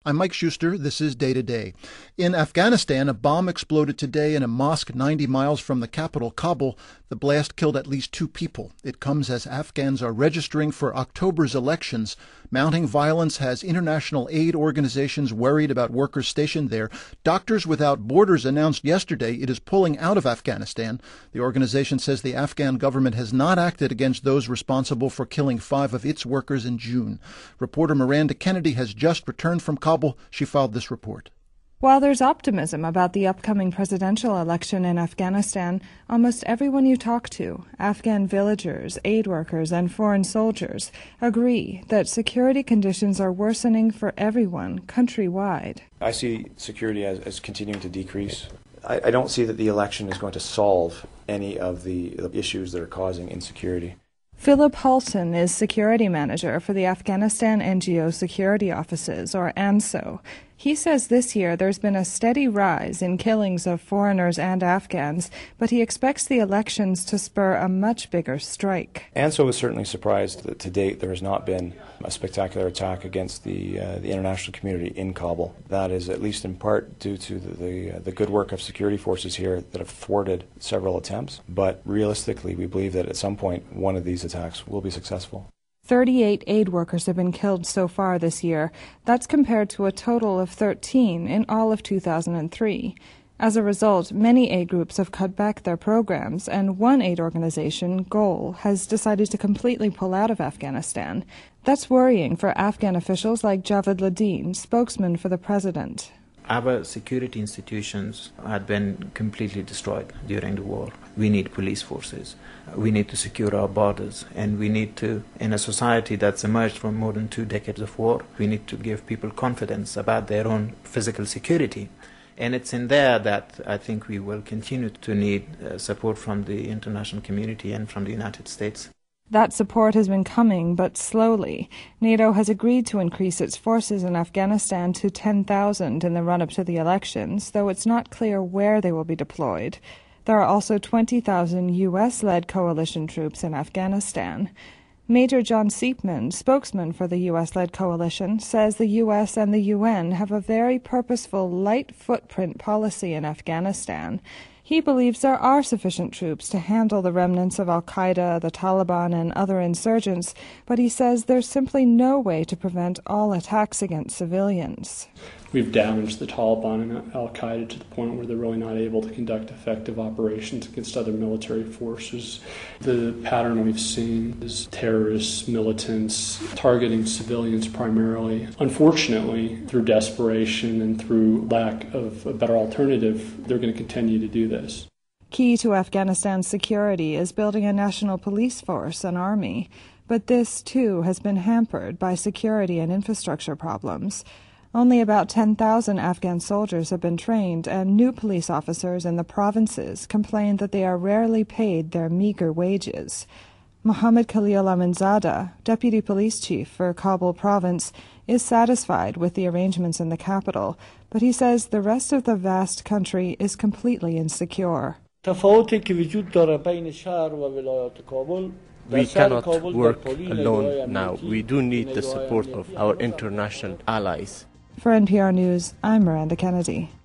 I'm Mike Schuster. This is Day to Day. In Afghanistan, a bomb exploded today in a mosque 90 miles from the capital, Kabul. The blast killed at least 2 people. It comes as Afghans are registering for October's elections. Mounting violence has international aid organizations worried about workers stationed there. Doctors Without Borders announced yesterday it is pulling out of Afghanistan. The organization says the Afghan government has not acted against those responsible for killing 5 of its workers in June. Reporter Miranda Kennedy has just returned from Kabul. She filed this report. While there's optimism about the upcoming presidential election in Afghanistan, almost everyone you talk to, Afghan villagers, aid workers, and foreign soldiers, agree that security conditions are worsening for everyone countrywide. I see security as continuing to decrease. I don't see that the election is going to solve any of the issues that are causing insecurity. Philip Halton is security manager for the Afghanistan NGO Security Offices, or ANSO. He says this year there's been a steady rise in killings of foreigners and Afghans, but he expects the elections to spur a much bigger strike. ANSO was certainly surprised that to date there has not been a spectacular attack against the international community in Kabul. That is at least in part due to the good work of security forces here that have thwarted several attempts. But realistically, we believe that at some point one of these attacks will be successful. 38 aid workers have been killed so far this year. That's compared to a total of 13 in all of 2003. As a result, many aid groups have cut back their programs, and one aid organization, GOAL, has decided to completely pull out of Afghanistan. That's worrying for Afghan officials like Javed Ladeen, spokesman for the president. Our security institutions had been completely destroyed during the war. We need police forces. We need to secure our borders. And we need to, in a society that's emerged from more than 2 decades of war, we need to give people confidence about their own physical security. And it's in there that I think we will continue to need support from the international community and from the United States. That support has been coming, but slowly. NATO has agreed to increase its forces in Afghanistan to 10,000 in the run-up to the elections, though it's not clear where they will be deployed. There are also 20,000 U.S.-led coalition troops in Afghanistan. Major John Seepman, spokesman for the U.S.-led coalition, says the U.S. and the UN have a very purposeful light footprint policy in Afghanistan. He believes there are sufficient troops to handle the remnants of al-Qaeda, the Taliban, and other insurgents, but he says there's simply no way to prevent all attacks against civilians. We've damaged the Taliban and al-Qaeda to the point where they're really not able to conduct effective operations against other military forces. The pattern we've seen is terrorists, militants, targeting civilians primarily. Unfortunately, through desperation and through lack of a better alternative, they're going to continue to do this. Key to Afghanistan's security is building a national police force, an army. But this, too, has been hampered by security and infrastructure problems. Only about 10,000 Afghan soldiers have been trained, and new police officers in the provinces complain that they are rarely paid their meager wages. Mohammed Khalil Aminzada, deputy police chief for Kabul province, is satisfied with the arrangements in the capital, but he says the rest of the vast country is completely insecure. We cannot work alone now. We do need the support of our international allies. For NPR News, I'm Miranda Kennedy.